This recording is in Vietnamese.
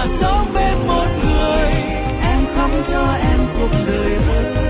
mà sống bên một người. Em khóc cho em cuộc đời ơi.